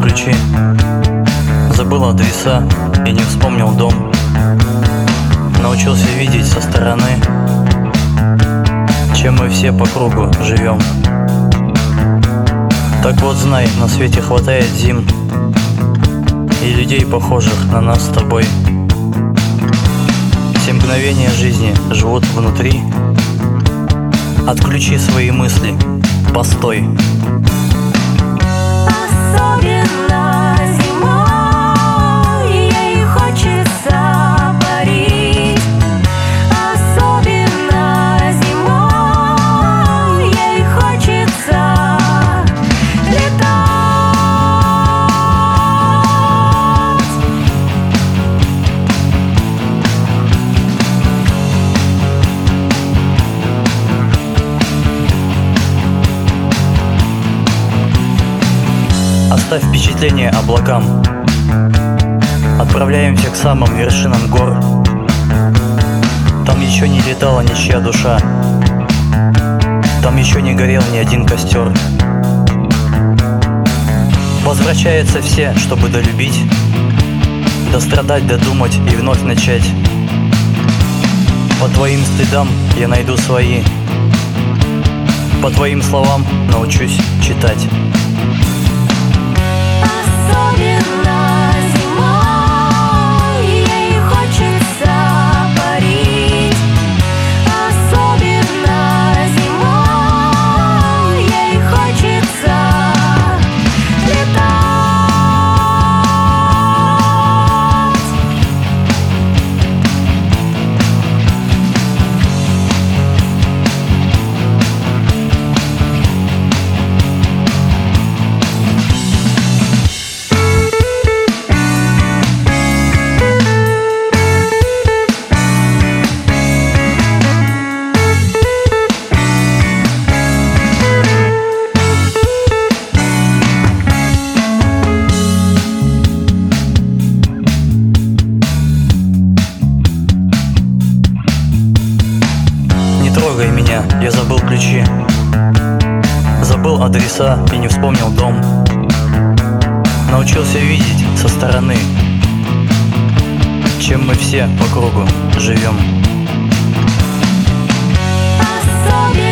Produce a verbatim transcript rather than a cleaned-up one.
ключи, забыл адреса и не вспомнил дом. Научился видеть со стороны, чем мы все по кругу живем. Так вот знай, на свете хватает зим и людей, похожих на нас с тобой. Все мгновения жизни живут внутри. Отключи свои мысли, постой. Особенно зимой ей хочется парить. Особенно зимой ей хочется летать. Оставь впечатление облакам. Отправляемся к самым вершинам гор. Там еще не летала ничья душа. Там еще не горел ни один костер. Возвращаются все, чтобы долюбить, дострадать, додумать и вновь начать. По твоим следам я найду свои. По твоим словам научусь читать. Особенно зимой ей хочется парить. Особенно зимой ей хочется летать. Не трогай меня, я забыл ключи, забыл адреса и не вспомнил дом. Научился видеть со стороны, чем мы все по кругу живем. Особенно